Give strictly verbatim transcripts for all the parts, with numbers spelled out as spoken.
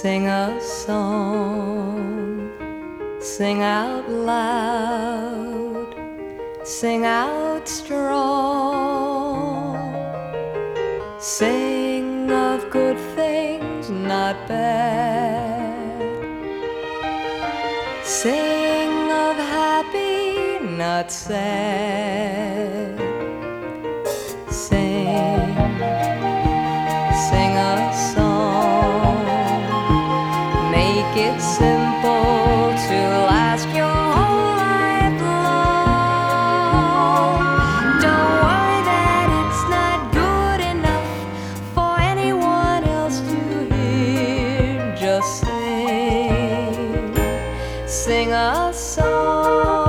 Sing a song, sing out loud, sing out strong. Sing of good things, not bad. Sing of happy, not sad. Sing, sing a song. Make it simple to last your whole life long. Don't worry that it's not good enough for anyone else to hear. Just sing, sing a song.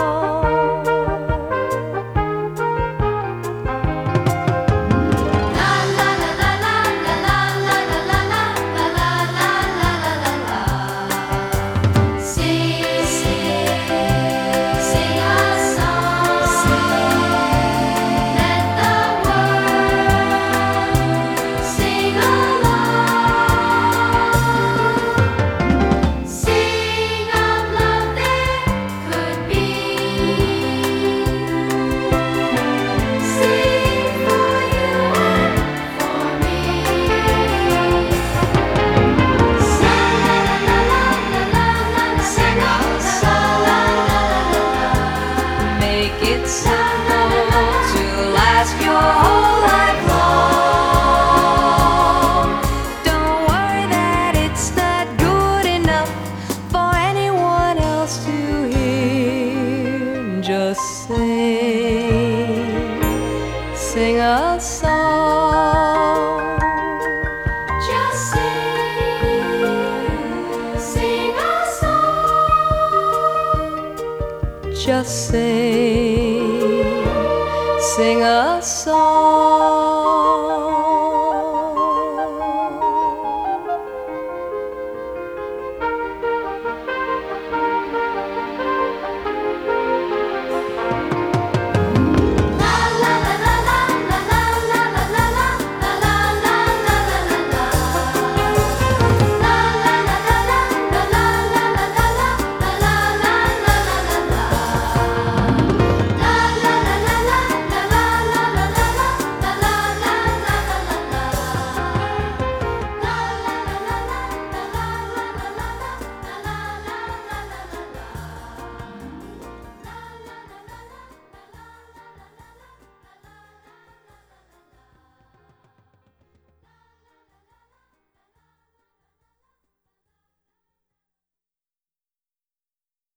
It's simple to last your whole life long. Don't worry that it's not good enough for anyone else to hear. Just sing, sing a song. Just sing, sing a song. Just sing, sing a song.